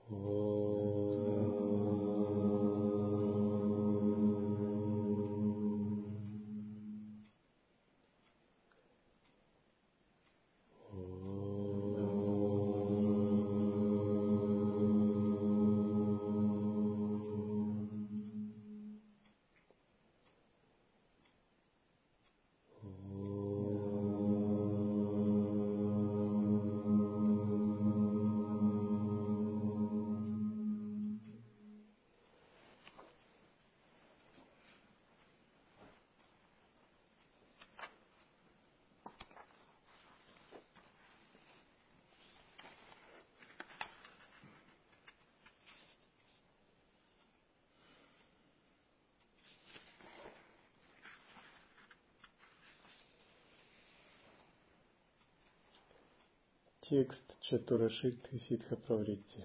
Текст Чатурашикты Сиддхаправритти.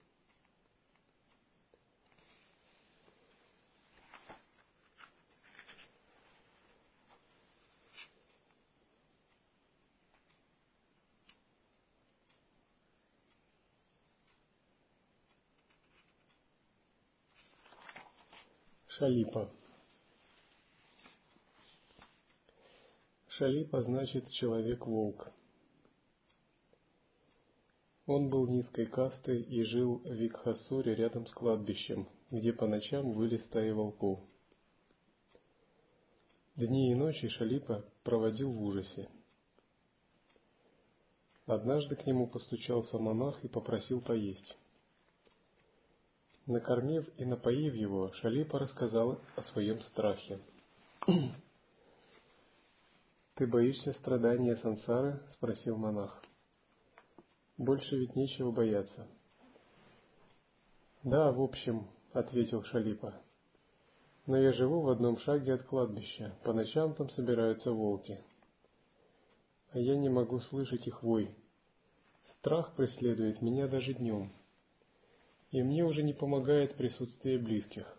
Шалипа. Шалипа значит человек-волк. Он был низкой касты и жил в Викхасуре рядом с кладбищем, где по ночам выли стаи волков. Дни и ночи Шалипа проводил в ужасе. Однажды к нему постучался монах и попросил поесть. Накормив и напоив его, Шалипа рассказал о своем страхе. «Ты боишься страдания сансары?» — спросил монах. «Больше ведь нечего бояться». «Да, в общем», — ответил Шалипа. «Но я живу в одном шаге от кладбища. По ночам там собираются волки. А я не могу слышать их вой. Страх преследует меня даже днем. И мне уже не помогает присутствие близких».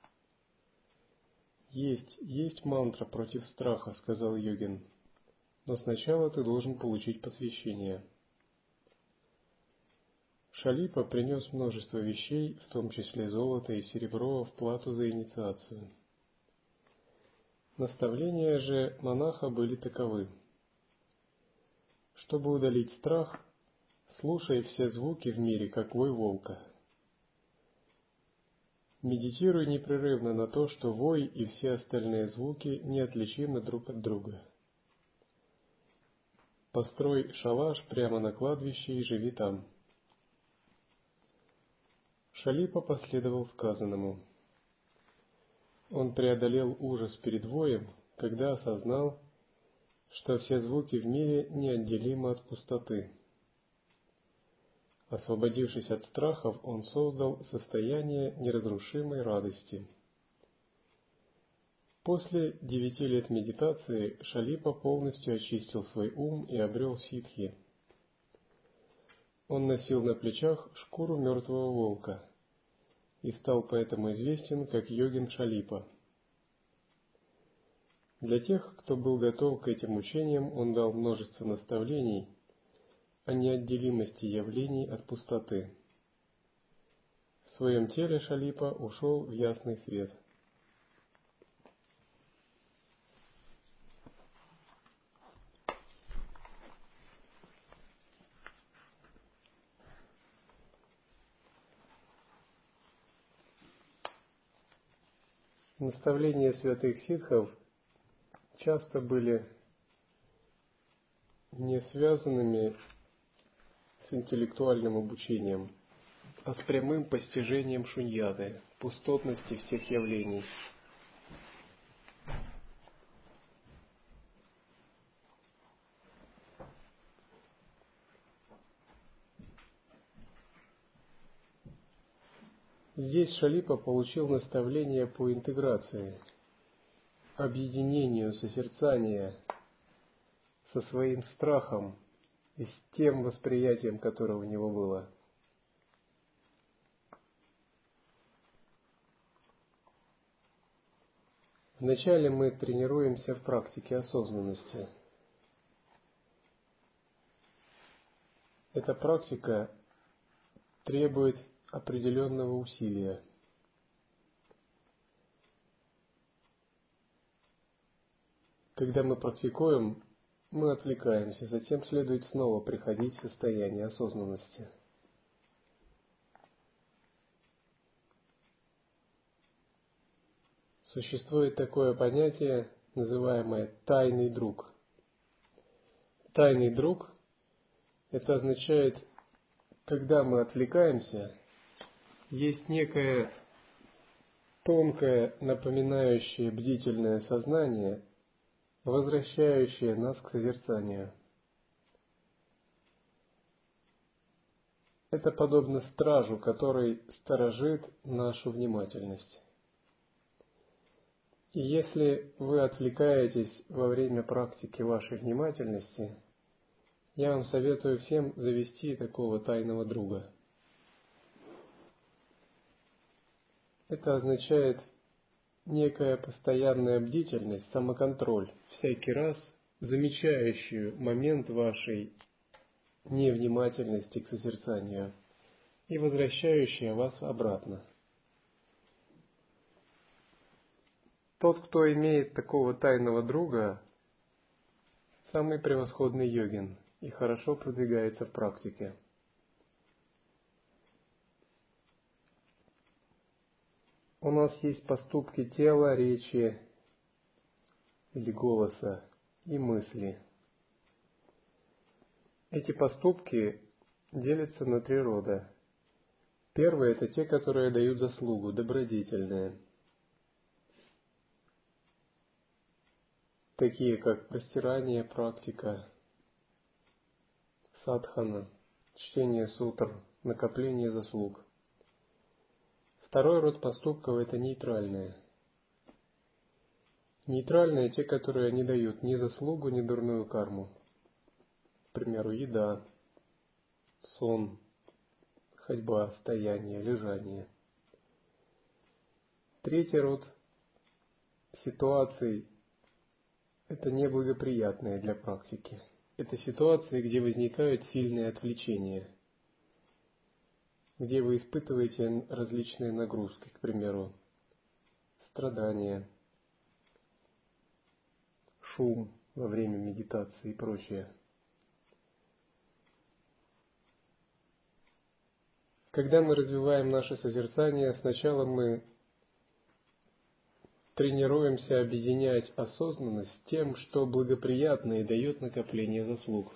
«Есть мантра против страха», — сказал йогин. «Но сначала ты должен получить посвящение». Шалипа принес множество вещей, в том числе золото и серебро, в плату за инициацию. Наставления же монаха были таковы. Чтобы удалить страх, слушай все звуки в мире, как вой волка. Медитируй непрерывно на то, что вой и все остальные звуки неотличимы друг от друга. Построй шалаш прямо на кладбище и живи там. Шалипа последовал сказанному. Он преодолел ужас перед воем, когда осознал, что все звуки в мире неотделимы от пустоты. Освободившись от страхов, он создал состояние неразрушимой радости. После 9 лет медитации Шалипа полностью очистил свой ум и обрел ситхи. Он носил на плечах шкуру мертвого волка и стал поэтому известен как йогин Шалипа. Для тех, кто был готов к этим учениям, он дал множество наставлений о неотделимости явлений от пустоты. В своем теле Шалипа ушел в ясный свет. Наставления святых ситхов часто были не связанными с интеллектуальным обучением, а с прямым постижением шуньяты, пустотности всех явлений. Здесь Шалипа получил наставление по интеграции, объединению созерцания со своим страхом и с тем восприятием, которое у него было. Вначале мы тренируемся в практике осознанности. Эта практика требует определенного усилия. Когда мы практикуем, мы отвлекаемся, затем следует снова приходить в состояние осознанности. Существует такое понятие, называемое «тайный друг». Тайный друг – это означает, когда мы отвлекаемся, есть некое тонкое, напоминающее бдительное сознание, возвращающее нас к созерцанию. Это подобно стражу, который сторожит нашу внимательность. И если вы отвлекаетесь во время практики вашей внимательности, я вам советую всем завести такого тайного друга. Это означает некая постоянная бдительность, самоконтроль, всякий раз замечающую момент вашей невнимательности к созерцанию и возвращающая вас обратно. Тот, кто имеет такого тайного друга, самый превосходный йогин и хорошо продвигается в практике. У нас есть поступки тела, речи или голоса и мысли. Эти поступки делятся на три рода. Первые – это те, которые дают заслугу, добродетельные, такие как простирание, практика, садхана, чтение сутр, накопление заслуг. Второй род поступков – это нейтральные. Нейтральные – те, которые не дают ни заслугу, ни дурную карму. К примеру, еда, сон, ходьба, стояние, лежание. Третий род ситуаций – это неблагоприятные для практики. Это ситуации, где возникают сильные отвлечения, где вы испытываете различные нагрузки, к примеру, страдания, шум во время медитации и прочее. Когда мы развиваем наше созерцание, сначала мы тренируемся объединять осознанность с тем, что благоприятно и дает накопление заслуг.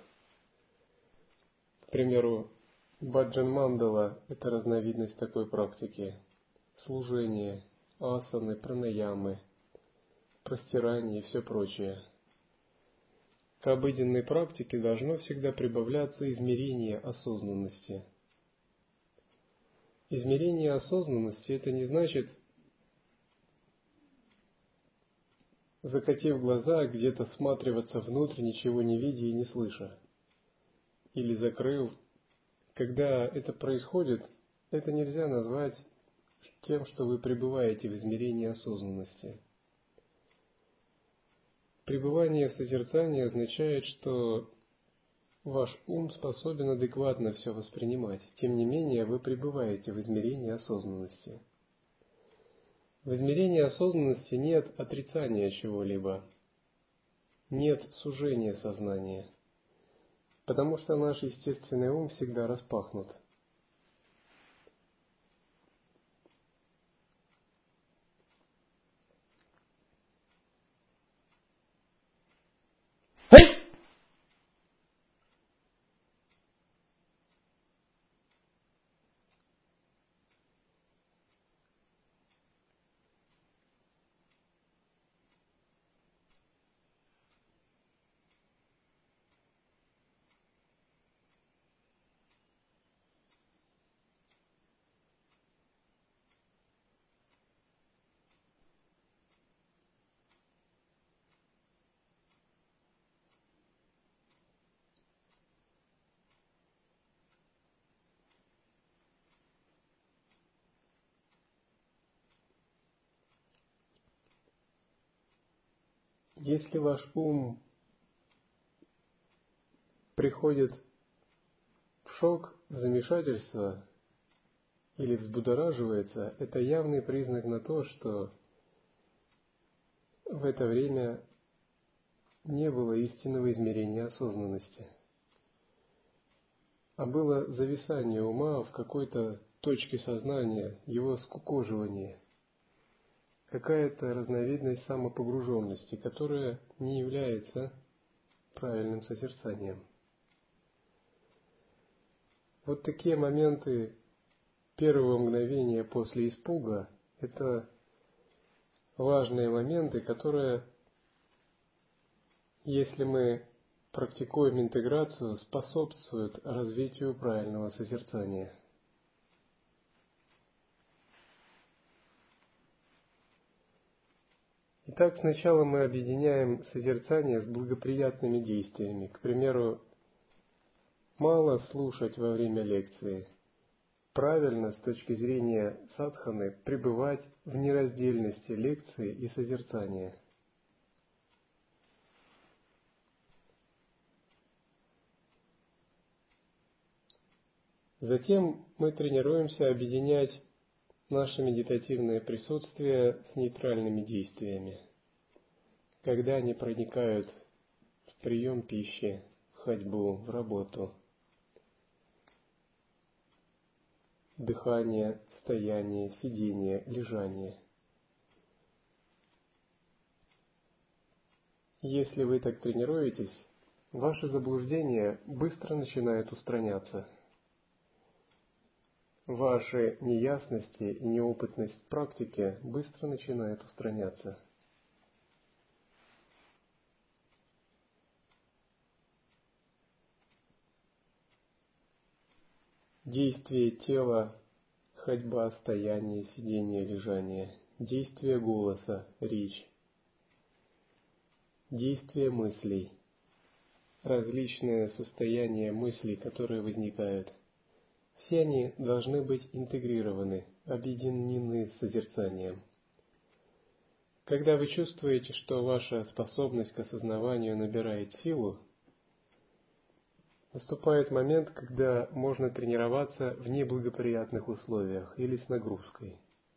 К примеру, баджан мандала – это разновидность такой практики. Служение, асаны, пранаямы, простирание и все прочее. К обыденной практике должно всегда прибавляться измерение осознанности. Измерение осознанности – это не значит, закатив глаза, где-то всматриваться внутрь, ничего не видя и не слыша. Или закрыв. Когда это происходит, это нельзя назвать тем, что вы пребываете в измерении осознанности. Пребывание в созерцании означает, что ваш ум способен адекватно все воспринимать. Тем не менее, вы пребываете в измерении осознанности. В измерении осознанности нет отрицания чего-либо, нет сужения сознания, потому что наш естественный ум всегда распахнут. Если ваш ум приходит в шок, в замешательство, или взбудораживается, это явный признак на то, что в это время не было истинного измерения осознанности, а было зависание ума в какой-то точке сознания, его скукоживание, какая-то разновидность самопогруженности, которая не является правильным созерцанием. Вот такие моменты первого мгновения после испуга – это важные моменты, которые, если мы практикуем интеграцию, способствуют развитию правильного созерцания. Итак, сначала мы объединяем созерцание с благоприятными действиями. К примеру, мало слушать во время лекции. Правильно, с точки зрения садханы, пребывать в нераздельности лекции и созерцания. Затем мы тренируемся объединять наше медитативное присутствие с нейтральными действиями, когда они проникают в прием пищи, в ходьбу, в работу, дыхание, стояние, сидение, лежание. Если вы так тренируетесь, ваши заблуждения быстро начинают устраняться. Ваши неясности и неопытность в практике быстро начинают устраняться. Действие тела, ходьба, стояние, сидение, лежание, действие голоса, речь, действие мыслей, различные состояния мыслей, которые возникают. Все они должны быть интегрированы, объединены с созерцанием. Когда вы чувствуете, что ваша способность к осознаванию набирает силу, наступает момент, когда можно тренироваться в неблагоприятных условиях или с нагрузкой.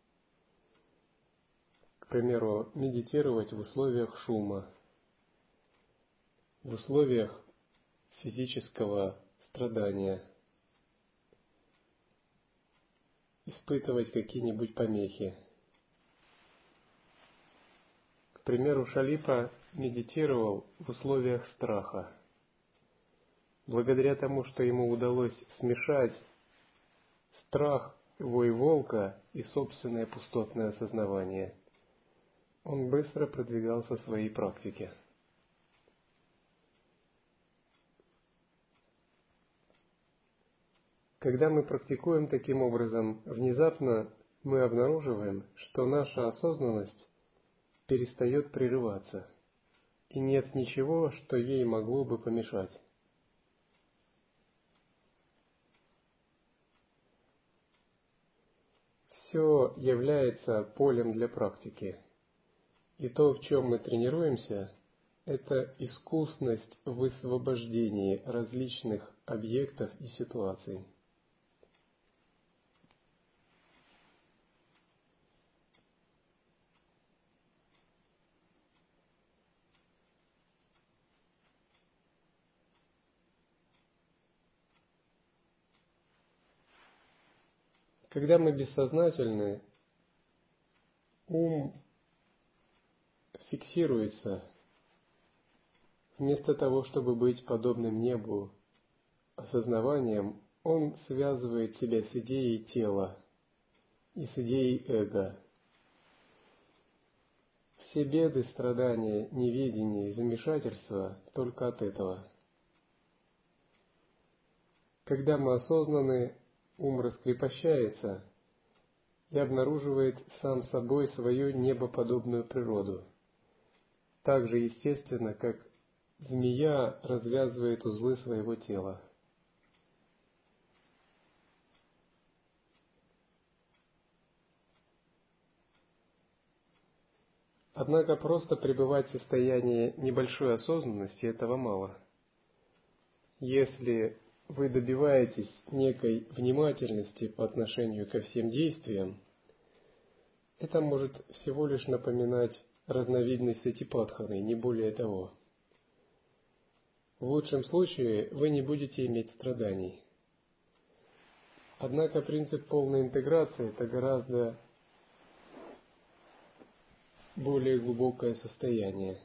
К примеру, медитировать в условиях шума, в условиях физического страдания, испытывать какие-нибудь помехи. К примеру, Шалипа медитировал в условиях страха. Благодаря тому, что ему удалось смешать страх, вой волка и собственное пустотное осознавание, он быстро продвигался в своей практике. Когда мы практикуем таким образом, внезапно мы обнаруживаем, что наша осознанность перестает прерываться, и нет ничего, что ей могло бы помешать. Все является полем для практики, и то, в чем мы тренируемся, это искусность в высвобождении различных объектов и ситуаций. Когда мы бессознательны, ум фиксируется, вместо того, чтобы быть подобным небу, осознаванием, он связывает себя с идеей тела и с идеей эго. Все беды, страдания, неведение и замешательство только от этого. Когда мы осознаны, ум раскрепощается и обнаруживает сам собой свою небоподобную природу. Так же естественно, как змея развязывает узлы своего тела. Однако просто пребывать в состоянии небольшой осознанности этого мало. Если вы добиваетесь некой внимательности по отношению ко всем действиям, это может всего лишь напоминать разновидность сатипатханы, не более того. В лучшем случае вы не будете иметь страданий. Однако принцип полной интеграции – это гораздо более глубокое состояние.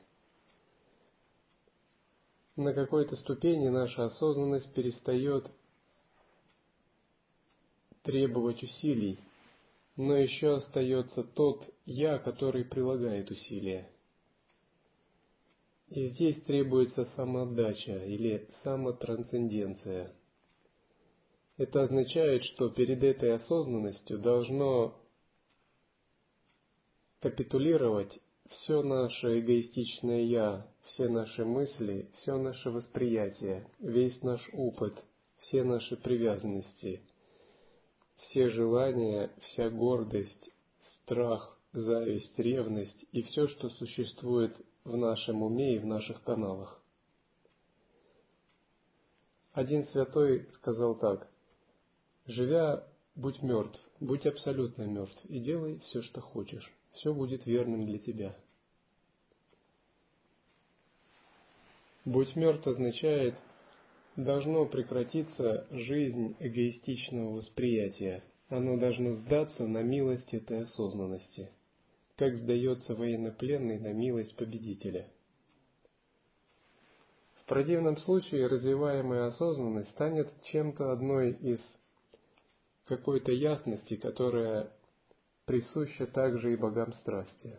На какой-то ступени наша осознанность перестает требовать усилий, но еще остается тот «я», который прилагает усилия. И здесь требуется самоотдача или самотрансценденция. Это означает, что перед этой осознанностью должно капитулировать все наше эгоистичное «я», все наши мысли, все наше восприятие, весь наш опыт, все наши привязанности, все желания, вся гордость, страх, зависть, ревность и все, что существует в нашем уме и в наших каналах. Один святой сказал так: «Живя, будь мертв, будь абсолютно мертв и делай все, что хочешь. Все будет верным для тебя». «Будь мертв» означает, должно прекратиться жизнь эгоистичного восприятия. Оно должно сдаться на милость этой осознанности, как сдается военнопленный на милость победителя. В противном случае развиваемая осознанность станет чем-то одной из какой-то ясности, которая присуща также и богам страсти.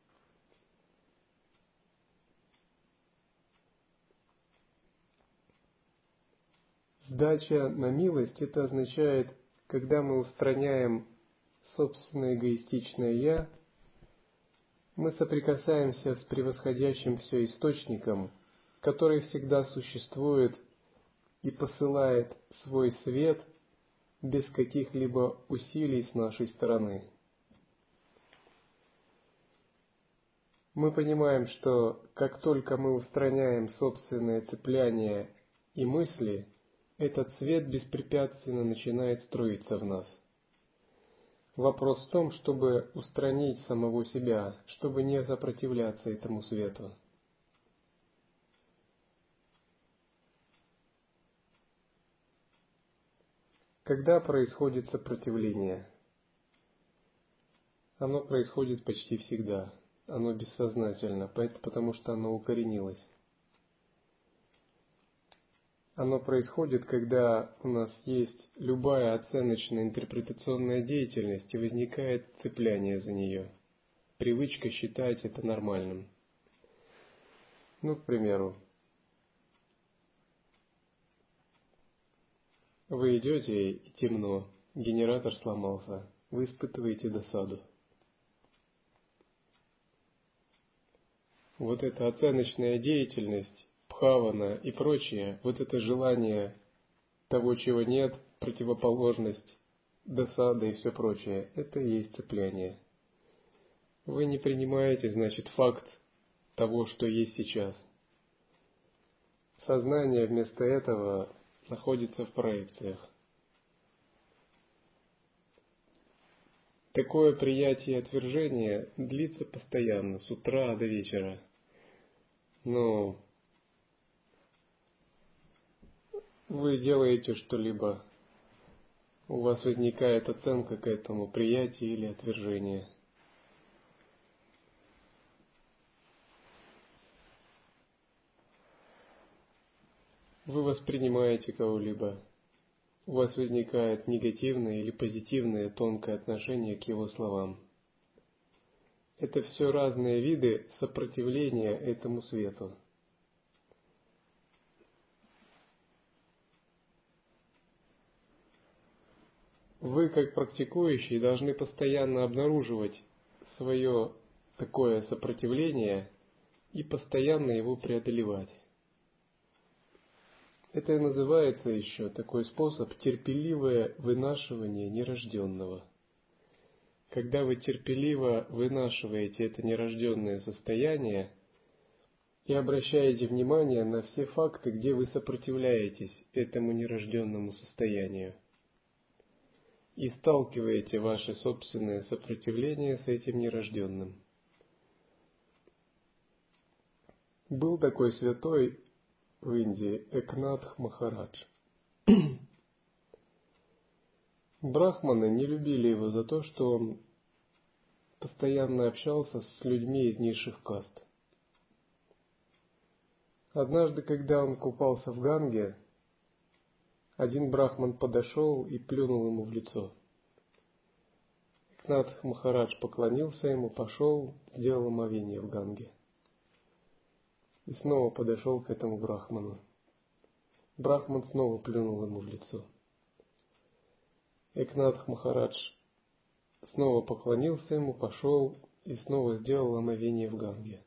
Сдача на милость – это означает, когда мы устраняем собственное эгоистичное «я», мы соприкасаемся с превосходящим все источником, который всегда существует и посылает свой свет без каких-либо усилий с нашей стороны. Мы понимаем, что как только мы устраняем собственное цепляние и мысли, этот свет беспрепятственно начинает струиться в нас. Вопрос в том, чтобы устранить самого себя, чтобы не сопротивляться этому свету. Когда происходит сопротивление? Оно происходит почти всегда. Оно бессознательно, потому что оно укоренилось. Оно происходит, когда у нас есть любая оценочная интерпретационная деятельность и возникает цепляние за нее. Привычка считать это нормальным. К примеру, вы идете и темно, генератор сломался, вы испытываете досаду. Вот эта оценочная деятельность, бхавана и прочее, вот это желание того, чего нет, противоположность, досада и все прочее, это и есть цепляние. Вы не принимаете, значит, факт того, что есть сейчас. Сознание вместо этого находится в проекциях. Такое приятие и отвержение длится постоянно, с утра до вечера. Но вы делаете что-либо, у вас возникает оценка к этому, приятие или отвержение. Вы воспринимаете кого-либо, у вас возникает негативное или позитивное тонкое отношение к его словам. Это все разные виды сопротивления этому свету. Вы, как практикующий, должны постоянно обнаруживать свое такое сопротивление и постоянно его преодолевать. Это и называется еще такой способ терпеливое вынашивание нерожденного. Когда вы терпеливо вынашиваете это нерожденное состояние, и обращаете внимание на все факты, где вы сопротивляетесь этому нерожденному состоянию, и сталкиваете ваше собственное сопротивление с этим нерожденным. Был такой святой в Индии Экнатх Махарадж. Брахманы не любили его за то, что он постоянно общался с людьми из низших каст. Однажды, когда он купался в Ганге, один брахман подошел и плюнул ему в лицо. Экнатх Махарадж поклонился ему, пошел, сделал омовение в Ганге. И снова подошел к этому брахману. Брахман снова плюнул ему в лицо. Экнатх Махарадж снова поклонился ему, пошел и снова сделал омовение в Ганге.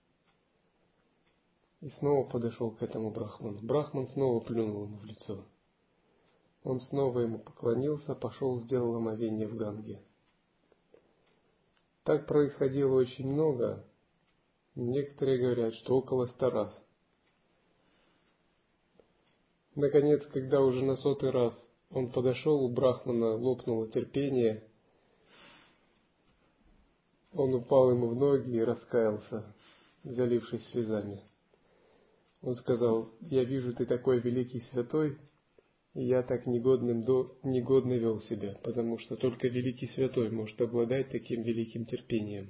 И снова подошел к этому брахману. Брахман снова плюнул ему в лицо. Он снова ему поклонился, пошел, сделал омовение в Ганге. Так происходило очень много. Некоторые говорят, что около 100 раз. Наконец, когда уже на 100-й раз он подошел, у брахмана лопнуло терпение, он упал ему в ноги и раскаялся, залившись слезами. Он сказал: «Я вижу, ты такой великий святой, и я так негодно вел себя, потому что только великий святой может обладать таким великим терпением».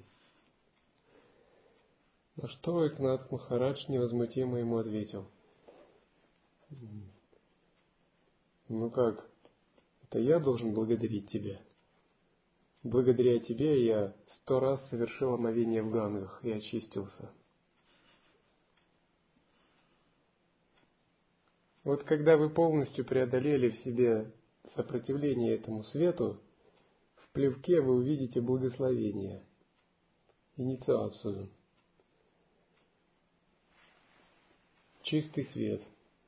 На что Экнатх Махарадж невозмутимо ему ответил: «Ну как, это я должен благодарить тебя? Благодаря тебе я 100 раз совершил омовение в Гангах и очистился». Вот когда вы полностью преодолели в себе сопротивление этому свету, в плевке вы увидите благословение, инициацию, чистый свет.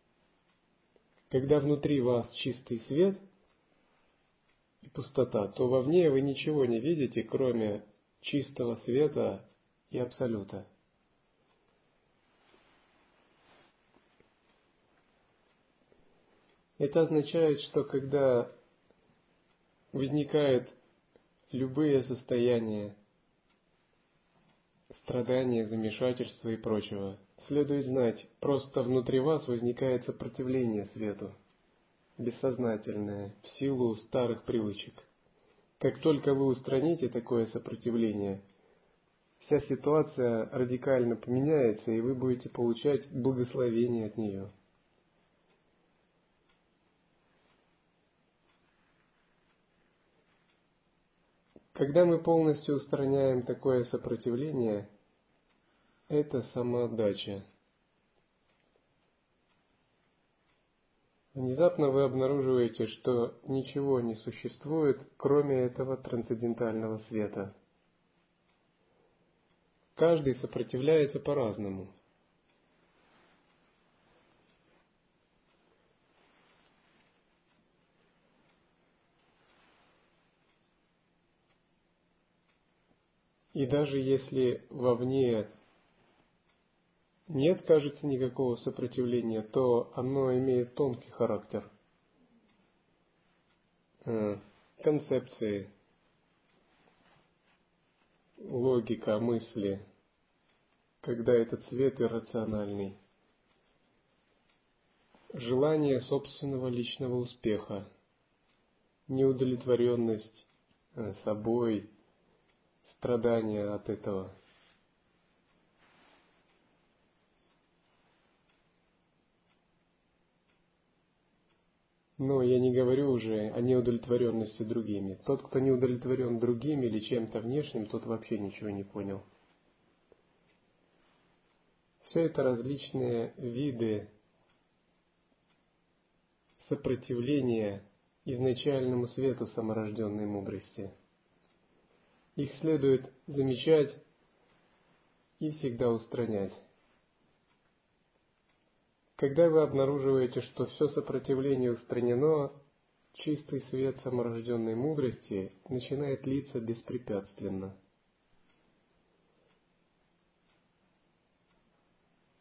Когда внутри вас чистый свет и пустота, то вовне вы ничего не видите, кроме чистого света и абсолюта. Это означает, что когда возникают любые состояния, страдания, замешательства и прочего, следует знать, просто внутри вас возникает сопротивление свету, бессознательное, в силу старых привычек. Как только вы устраните такое сопротивление, вся ситуация радикально поменяется, и вы будете получать благословение от нее. Когда мы полностью устраняем такое сопротивление, это самоотдача. Внезапно вы обнаруживаете, что ничего не существует, кроме этого трансцендентального света. Каждый сопротивляется по-разному. И даже если вовне нет, кажется, никакого сопротивления, то оно имеет тонкий характер. Концепции, логика, мысли, когда этот свет иррациональный. Желание собственного личного успеха, неудовлетворенность собой, страдания от этого. Но я не говорю уже о неудовлетворенности другими. Тот, кто не удовлетворен другими или чем-то внешним, тот вообще ничего не понял. Все это различные виды сопротивления изначальному свету саморожденной мудрости. Их следует замечать и всегда устранять. Когда вы обнаруживаете, что все сопротивление устранено, чистый свет саморожденной мудрости начинает литься беспрепятственно.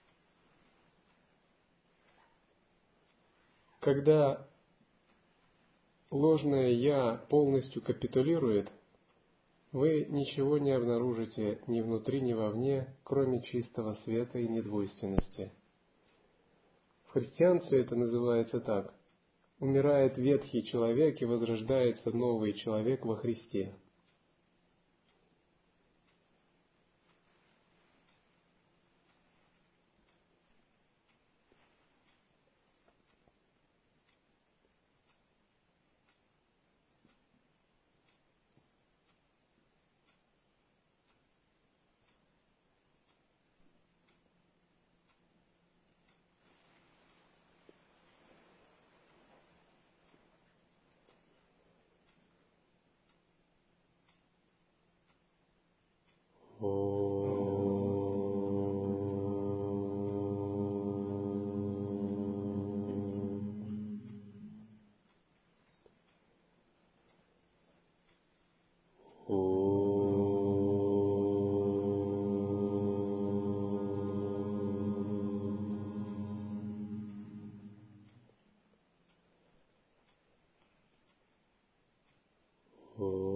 когда ложное «я» полностью капитулирует, вы ничего не обнаружите ни внутри, ни вовне, кроме чистого света и недвойственности. В христианстве это называется так: умирает ветхий человек и возрождается новый человек во Христе. Oh.